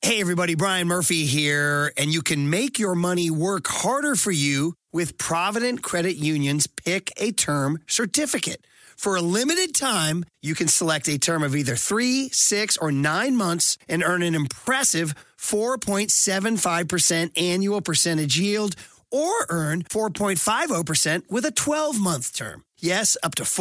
Hey, everybody, Brian Murphy here, and you can make your money work harder for you with Provident Credit Union's Pick a Term certificate. For a limited time, you can select a term of either 3, 6, or 9 months and earn an impressive 4.75% annual percentage yield, or earn 4.50% with a 12-month term. Yes, up to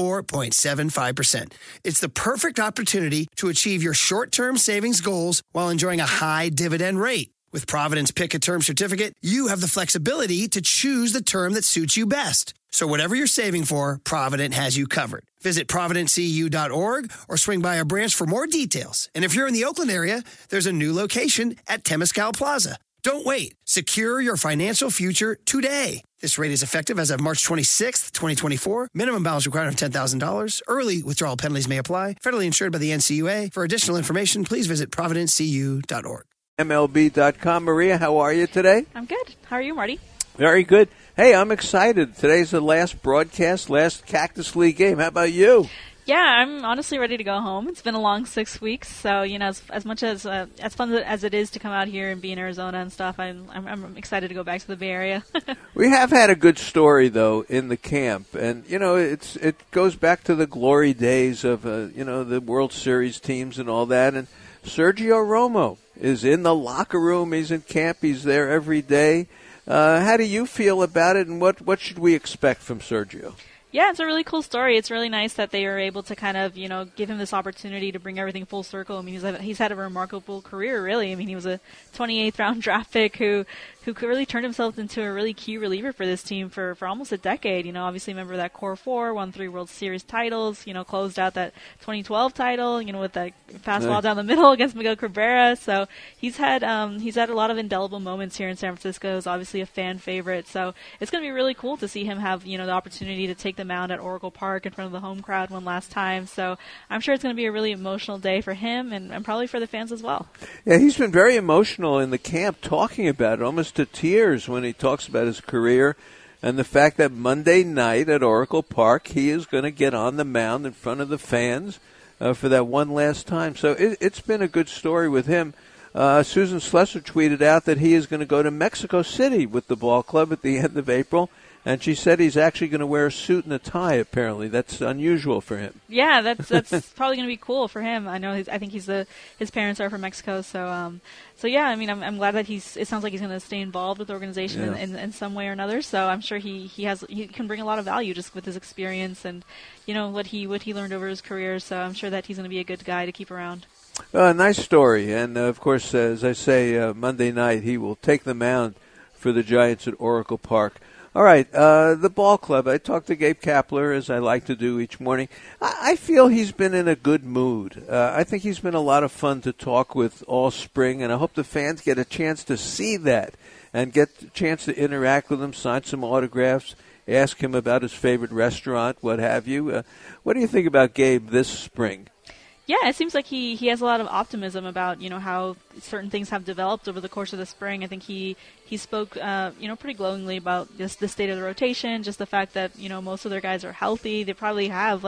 4.75%. It's the perfect opportunity to achieve your short-term savings goals while enjoying a high dividend rate. With Provident's Pick a Term certificate, you have the flexibility to choose the term that suits you best. So whatever you're saving for, Provident has you covered. Visit providentcu.org or swing by a branch for more details. And if you're in the Oakland area, there's a new location at Temescal Plaza. Don't wait. Secure your financial future today. This rate is effective as of March 26th, 2024. Minimum balance required of $10,000. Early withdrawal penalties may apply. Federally insured by the NCUA. For additional information, please visit providentcu.org. MLB.com. Maria, how are you today? I'm good. How are you, Marty? Very good. Hey, I'm excited. Today's the last broadcast, last Cactus League game. How about you? Yeah, I'm honestly ready to go home. It's been a long 6 weeks, so as much as fun as it is to come out here and be in Arizona and stuff, I'm excited to go back to the Bay Area. We have had a good story though in the camp, and it goes back to the glory days of the World Series teams and all that. And Sergio Romo is in the locker room. He's in camp. He's there every day. How do you feel about it, and what should we expect from Sergio? Yeah, it's a really cool story. It's really nice that they were able to kind of, give him this opportunity to bring everything full circle. I mean, he's had a remarkable career, really. I mean, he was a 28th round draft pick who really turned himself into a really key reliever for this team for almost a decade. Obviously remember that core four, won 3 World Series titles, closed out that 2012 title, with that fastball down the middle against Miguel Cabrera. So he's had a lot of indelible moments here in San Francisco. He's obviously a fan favorite. So it's going to be really cool to see him have, the opportunity to take the mound at Oracle Park in front of the home crowd one last time. So I'm sure it's going to be a really emotional day for him and probably for the fans as well. Yeah, he's been very emotional in the camp talking about it, almost to tears when he talks about his career and the fact that Monday night at Oracle Park he is going to get on the mound in front of the fans for that one last time. So it's been a good story with him. Susan Slesser tweeted out that he is going to go to Mexico City with the ball club at the end of April. And she said he's actually going to wear a suit and a tie, apparently. That's unusual for him. Yeah, that's probably going to be cool for him. I know I think his parents are from Mexico, so yeah, I mean, I'm glad that it sounds like he's going to stay involved with the organization in some way or another. So I'm sure he can bring a lot of value just with his experience and, what he learned over his career. So I'm sure that he's going to be a good guy to keep around. Nice story. And, of course, as I say, Monday night he will take the mound for the Giants at Oracle Park. All right, the ball club. I talked to Gabe Kapler, as I like to do each morning. I feel he's been in a good mood. I think he's been a lot of fun to talk with all spring, and I hope the fans get a chance to see that and get a chance to interact with him, sign some autographs, ask him about his favorite restaurant, what have you. What do you think about Gabe this spring? Yeah, it seems like he has a lot of optimism about, how certain things have developed over the course of the spring. I think he spoke, pretty glowingly about the state of the rotation, just the fact that, most of their guys are healthy. They probably have,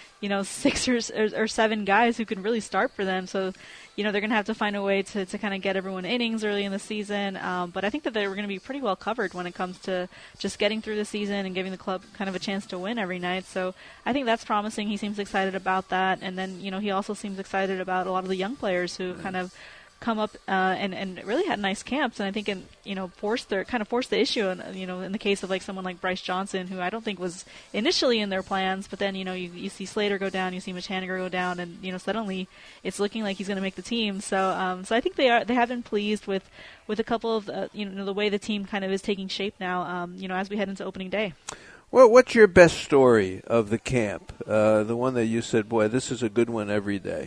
6 or 7 guys who can really start for them. So, they're going to have to find a way to kind of get everyone innings early in the season. But I think that they were going to be pretty well covered when it comes to just getting through the season and giving the club kind of a chance to win every night. So I think that's promising. He seems excited about that. And then, he also seems excited about a lot of the young players who kind of come up and really had nice camps, and I think forced the issue. And in the case of someone like Bryce Johnson, who I don't think was initially in their plans, but then you see Slater go down, you see Mitch Haniger go down, and suddenly it's looking like he's going to make the team. So I think they have been pleased with a couple of the way the team kind of is taking shape now. As we head into opening day. Well, what's your best story of the camp? The one that you said, boy, this is a good one every day.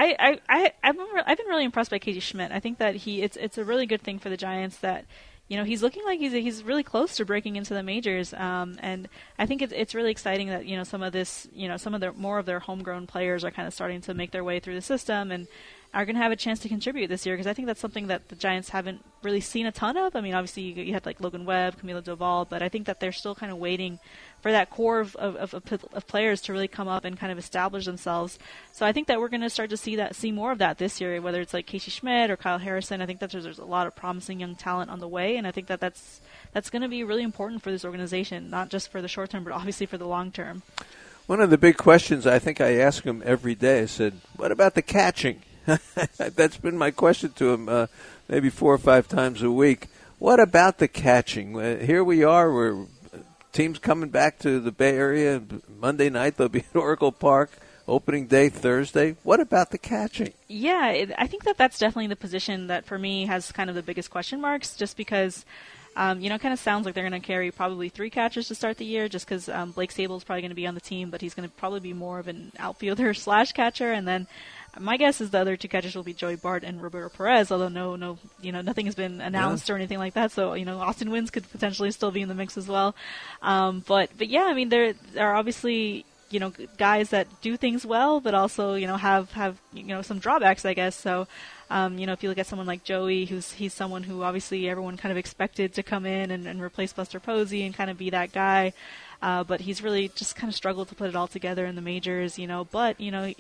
I've been really impressed by Casey Schmidt. I think that it's a really good thing for the Giants that he's looking like he's really close to breaking into the majors. And I think it's really exciting that some of their more of their homegrown players are kind of starting to make their way through the system. And are going to have a chance to contribute this year, because I think that's something that the Giants haven't really seen a ton of. I mean, obviously you had like Logan Webb, Camilo Doval, but I think that they're still kind of waiting for that core of players to really come up and kind of establish themselves. So I think that we're going to start to see more of that this year, whether it's like Casey Schmidt or Kyle Harrison. I think that there's a lot of promising young talent on the way, and I think that that's going to be really important for this organization, not just for the short term, but obviously for the long term. One of the big questions I think I ask him every day, I said, what about the catching? That's been my question to him maybe 4 or 5 times a week. What about the catching? Here we are, we're teams coming back to the Bay Area Monday night. They'll be at Oracle Park, opening day Thursday. What about the catching? Yeah, I think that that's definitely the position that for me has kind of the biggest question marks, just because it kind of sounds like they're going to carry probably 3 catchers to start the year, just because Blake Sable is probably going to be on the team, but he's going to probably be more of an outfielder / catcher. And then my guess is the other 2 catchers will be Joey Bart and Roberto Perez, although nothing has been announced or anything like that. So, Austin Wynns could potentially still be in the mix as well. But yeah, I mean, there are obviously, guys that do things well, but also, have some drawbacks, I guess. So, if you look at someone like Joey, he's someone who obviously everyone kind of expected to come in and replace Buster Posey and kind of be that guy. But he's really just kind of struggled to put it all together in the majors, but,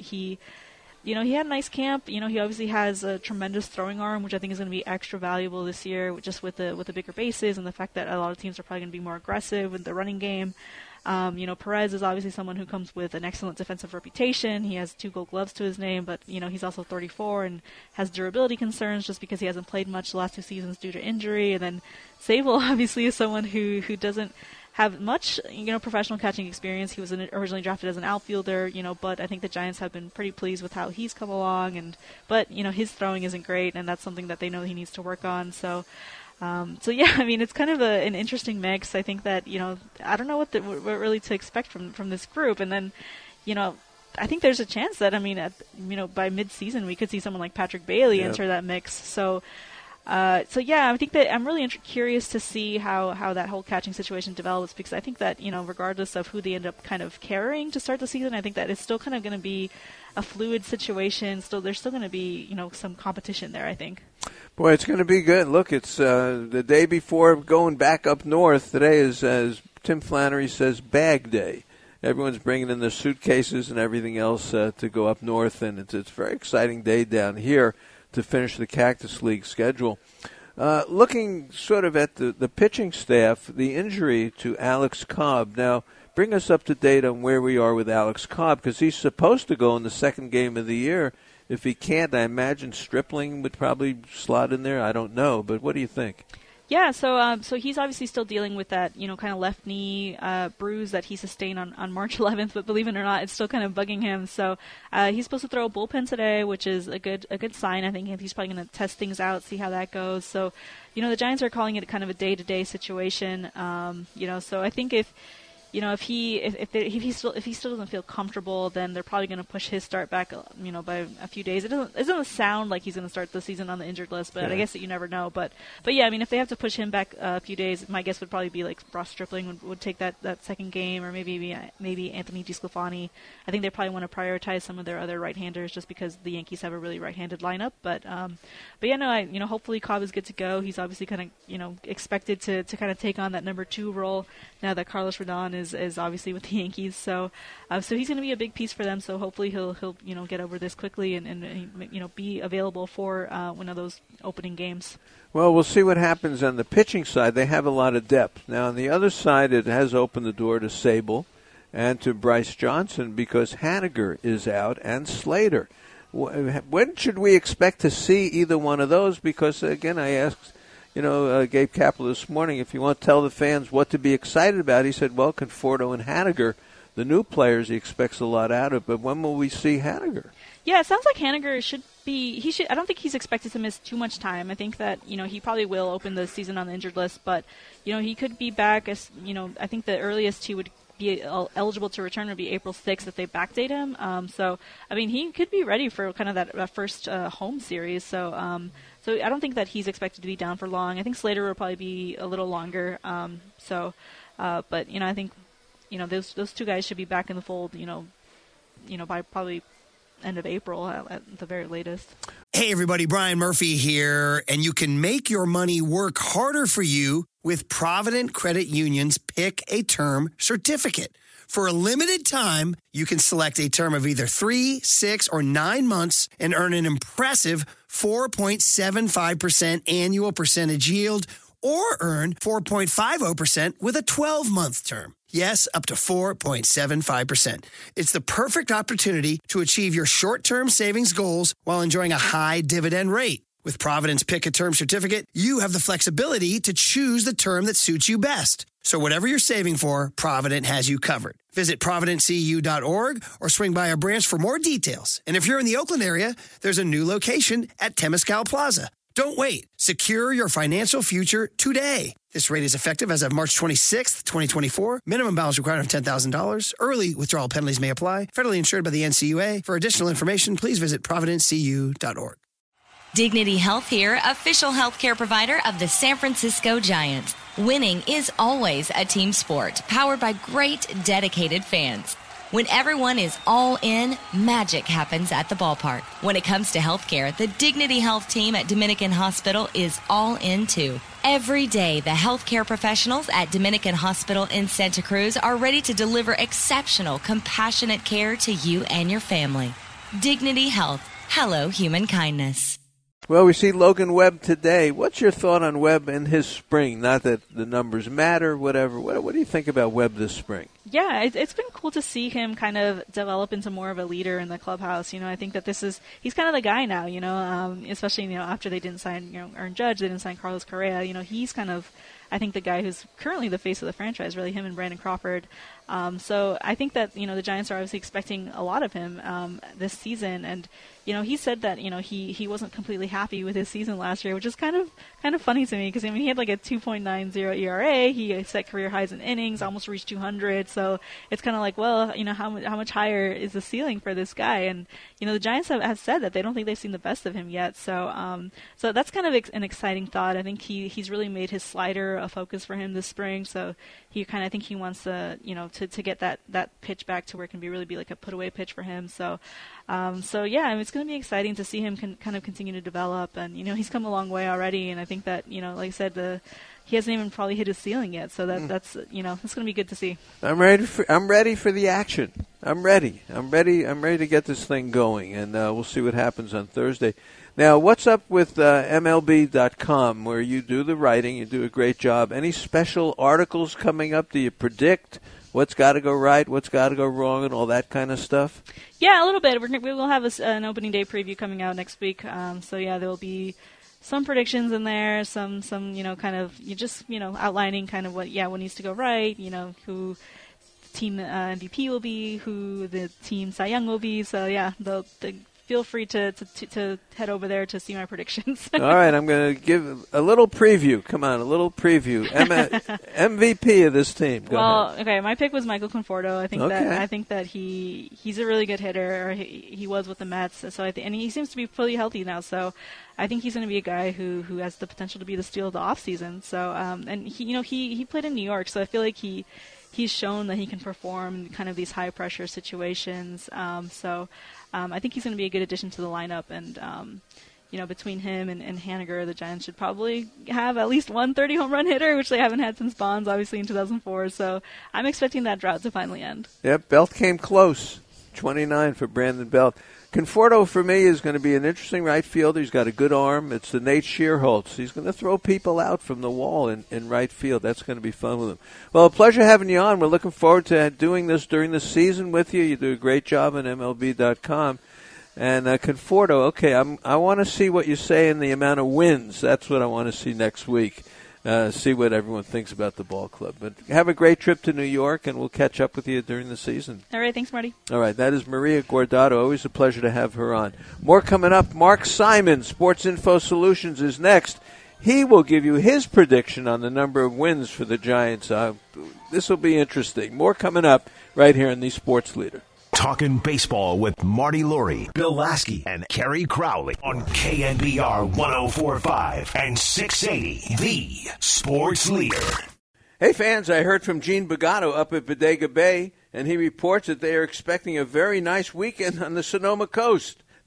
he had a nice camp. He obviously has a tremendous throwing arm, which I think is going to be extra valuable this year, just with the bigger bases and the fact that a lot of teams are probably going to be more aggressive with the running game. Perez is obviously someone who comes with an excellent defensive reputation. He has 2 Gold Gloves to his name, but he's also 34 and has durability concerns just because he hasn't played much the last 2 seasons due to injury. And then Sable obviously is someone who doesn't have much, professional catching experience. He was originally drafted as an outfielder, but I think the Giants have been pretty pleased with how he's come along. But his throwing isn't great, and that's something that they know he needs to work on. So yeah, I mean, it's kind of an interesting mix. I think that, I don't know what really to expect from this group. And then, I think there's a chance that, by mid-season we could see someone like Patrick Bailey enter that mix. So yeah, I think that I'm really curious to see how that whole catching situation develops, because I think that, regardless of who they end up kind of carrying to start the season, I think that it's still kind of going to be a fluid situation. There's still going to be, some competition there, I think. Boy, it's going to be good. Look, it's the day before going back up north. Today is, as Tim Flannery says, bag day. Everyone's bringing in their suitcases and everything else to go up north, and it's a very exciting day down here to finish the Cactus League schedule. Looking sort of at the pitching staff, the injury to Alex Cobb. Now, bring us up to date on where we are with Alex Cobb, because he's supposed to go in the second game of the year. If he can't, I imagine Stripling would probably slot in there. I don't know, but what do you think? Yeah, so he's obviously still dealing with that, kind of left knee bruise that he sustained on March 11th, but believe it or not, it's still kind of bugging him. So he's supposed to throw a bullpen today, which is a good sign. I think he's probably going to test things out, see how that goes. So, the Giants are calling it kind of a day-to-day situation. So I think if he still doesn't feel comfortable, then they're probably going to push his start back, by a few days. It doesn't sound like he's going to start the season on the injured list, but I guess that you never know. But yeah, I mean, if they have to push him back a few days, my guess would probably be like Ross Stripling would take that second game, or maybe Anthony DeSclafani. I think they probably want to prioritize some of their other right-handers just because the Yankees have a really right-handed lineup. But yeah, no, hopefully Cobb is good to go. He's obviously kind of expected to kind of take on that number 2 role now that Carlos Rodon is obviously with the Yankees, so he's going to be a big piece for them. So hopefully he'll get over this quickly and be available for one of those opening games. Well, we'll see what happens on the pitching side. They have a lot of depth. Now on the other side, it has opened the door to Sable and to Bryce Johnson because Haniger is out and Slater. When should we expect to see either one of those? Because again, I asked Gabe Kapler this morning, if you want to tell the fans what to be excited about, he said, well, Conforto and Haniger, the new players he expects a lot out of, but when will we see Haniger? Yeah, it sounds like Haniger I don't think he's expected to miss too much time. I think that, he probably will open the season on the injured list, but, he could be back as, I think the earliest he would be eligible to return would be April 6th if they backdate him. So, I mean, he could be ready for kind of that first home series. So I don't think that he's expected to be down for long. I think Slater will probably be a little longer. But I think those 2 guys should be back in the fold. By probably end of April at the very latest. Hey everybody, Brian Murphy here, and you can make your money work harder for you with Provident Credit Union's Pick a Term certificate. For a limited time, you can select a term of either 3, 6, or 9 months and earn an impressive 4.75% annual percentage yield, or earn 4.50% with a 12-month term. Yes, up to 4.75%. It's the perfect opportunity to achieve your short-term savings goals while enjoying a high dividend rate. With Provident's Pick a Term certificate, you have the flexibility to choose the term that suits you best. So whatever you're saving for, Provident has you covered. Visit providentcu.org or swing by our branch for more details. And if you're in the Oakland area, there's a new location at Temescal Plaza. Don't wait. Secure your financial future today. This rate is effective as of March 26th, 2024. Minimum balance required of $10,000. Early withdrawal penalties may apply. Federally insured by the NCUA. For additional information, please visit providentcu.org. Dignity Health here, official healthcare provider of the San Francisco Giants. Winning is always a team sport, powered by great, dedicated fans. When everyone is all in, magic happens at the ballpark. When it comes to healthcare, the Dignity Health team at Dominican Hospital is all in too. Every day, the healthcare professionals at Dominican Hospital in Santa Cruz are ready to deliver exceptional, compassionate care to you and your family. Dignity Health. Hello, human kindness. Well, we see Logan Webb today. What's your thought on Webb and his spring? Not that the numbers matter, whatever. What do you think about Webb this spring? Yeah, it's been cool to see him kind of develop into more of a leader in the clubhouse. I think that he's kind of the guy now, especially, after they didn't sign, Aaron Judge, they didn't sign Carlos Correa. He's kind of, I think, the guy who's currently the face of the franchise, really, him and Brandon Crawford. So I think that, the Giants are obviously expecting a lot of him this season. And, he said that, he wasn't completely happy with his season last year, which is kind of funny to me because, he had like a 2.90 ERA. He set career highs in innings, almost reached 200. So it's kind of like, well, how much higher is the ceiling for this guy? And, the Giants have said that they don't think they've seen the best of him yet. So so that's kind of an exciting thought. I think he's really made his slider a focus for him this spring. So I think he wants to, to get that pitch back to where it can really be like a put-away pitch for him. So yeah, it's going to be exciting to see him kind of continue to develop. And, he's come a long way already. And I think that, like I said, he hasn't even probably hit his ceiling yet. So that's it's going to be good to see. I'm ready for the action. I'm ready to get this thing going. And we'll see what happens on Thursday. Now, what's up with MLB.com, where you do the writing? You do a great job. Any special articles coming up? Do you predict what's got to go right, what's got to go wrong, and all that kind of stuff? Yeah, a little bit. We will have an opening day preview coming out next week. So yeah, there will be some predictions in there, some kind of outlining kind of what needs to go right. Who the team MVP will be, who the team Cy Young will be. So yeah, feel free to head over there to see my predictions. All right, I'm going to give a little preview. Come on, a little preview. MVP of this team. Go ahead. Okay, my pick was Michael Conforto. I think that he's a really good hitter. Or he was with the Mets, so and he seems to be fully healthy now. So I think he's going to be a guy who has the potential to be the steal of the offseason. So and he played in New York, so I feel like he's shown that he can perform in kind of these high pressure situations. I think he's going to be a good addition to the lineup, and between him and Haniger, the Giants should probably have at least one 30-home run hitter, which they haven't had since Bonds, obviously, in 2004. So I'm expecting that drought to finally end. Yep, Belt came close. 29 for Brandon Belt. Conforto, for me, is going to be an interesting right fielder. He's got a good arm. It's the Nate Shearholtz. He's going to throw people out from the wall in right field. That's going to be fun with him. Well, a pleasure having you on. We're looking forward to doing this during the season with you. You do a great job on MLB.com. And Conforto, okay, I want to see what you say in the amount of wins. That's what I want to see next week. See what everyone thinks about the ball club. But have a great trip to New York, and we'll catch up with you during the season. All right, thanks, Marty. All right, that is Maria Guardado. Always a pleasure to have her on. More coming up. Mark Simon, Sports Info Solutions, is next. He will give you his prediction on the number of wins for the Giants. This will be interesting. More coming up right here in the Sports Leader. Talking baseball with Marty Lurie, Bill Lasky, and Kerry Crowley on KNBR 104.5 and 680, the Sports Leader. Hey fans, I heard from Gene Bagato up at Bodega Bay, and he reports that they are expecting a very nice weekend on the Sonoma coast.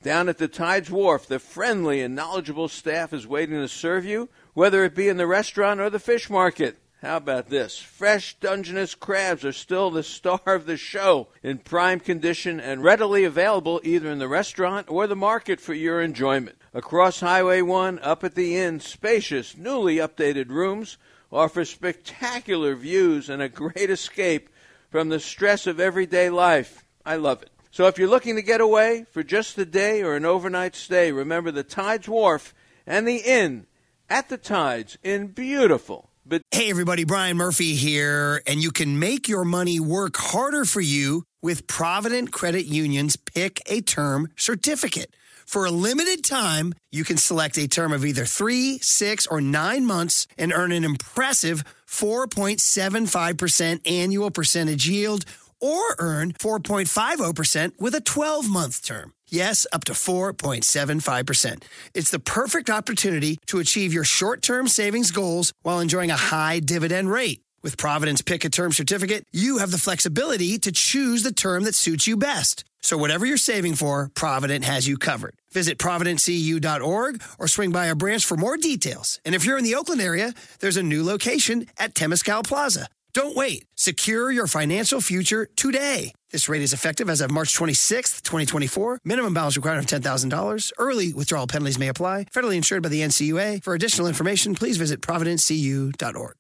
Down at the Tides Wharf, the friendly and knowledgeable staff is waiting to serve you, whether it be in the restaurant or the fish market. How about this? Fresh Dungeness crabs are still the star of the show, in prime condition and readily available either in the restaurant or the market for your enjoyment. Across Highway 1, up at the inn, spacious, newly updated rooms offer spectacular views and a great escape from the stress of everyday life. I love it. So if you're looking to get away for just a day or an overnight stay, remember the Tides Wharf and the inn at the Tides in beautiful. Hey everybody, Brian Murphy here, and you can make your money work harder for you with Provident Credit Union's Pick a Term certificate. For a limited time, you can select a term of either 3, 6, or 9 months and earn an impressive 4.75% annual percentage yield, or earn 4.50% with a 12-month term. Yes, up to 4.75%. It's the perfect opportunity to achieve your short-term savings goals while enjoying a high dividend rate. With Provident's Pick a Term certificate, you have the flexibility to choose the term that suits you best. So whatever you're saving for, Provident has you covered. Visit providentcu.org or swing by a branch for more details. And if you're in the Oakland area, there's a new location at Temescal Plaza. Don't wait. Secure your financial future today. This rate is effective as of March 26th, 2024. Minimum balance required of $10,000. Early withdrawal penalties may apply. Federally insured by the NCUA. For additional information, please visit providentcu.org.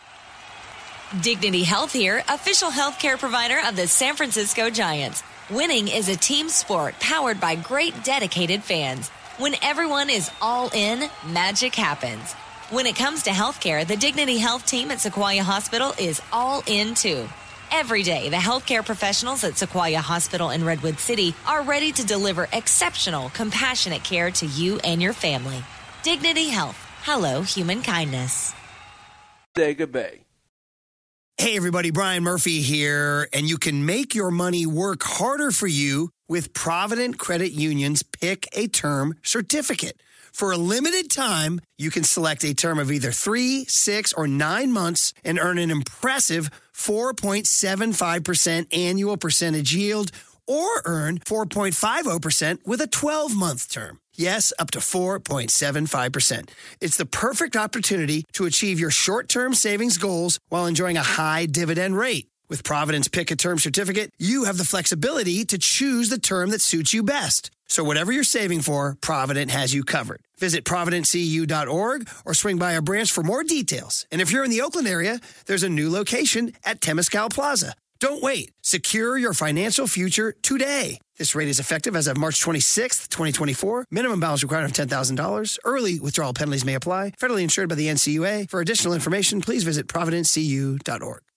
Dignity Health here, official healthcare provider of the San Francisco Giants. Winning is a team sport powered by great dedicated fans. When everyone is all in, magic happens. When it comes to healthcare, the Dignity Health team at Sequoia Hospital is all in too. Every day, the healthcare professionals at Sequoia Hospital in Redwood City are ready to deliver exceptional, compassionate care to you and your family. Dignity Health. Hello, human kindness. Bodega Bay. Hey everybody, Brian Murphy here, and you can make your money work harder for you with Provident Credit Union's Pick a Term certificate. For a limited time, you can select a term of either 3, 6, or 9 months and earn an impressive 4.75% annual percentage yield, or earn 4.50% with a 12-month term. Yes, up to 4.75%. It's the perfect opportunity to achieve your short-term savings goals while enjoying a high dividend rate. With Provident's Pick a Term certificate, you have the flexibility to choose the term that suits you best. So whatever you're saving for, Provident has you covered. Visit providentcu.org or swing by a branch for more details. And if you're in the Oakland area, there's a new location at Temescal Plaza. Don't wait. Secure your financial future today. This rate is effective as of March 26th, 2024. Minimum balance required of $10,000. Early withdrawal penalties may apply. Federally insured by the NCUA. For additional information, please visit providentcu.org.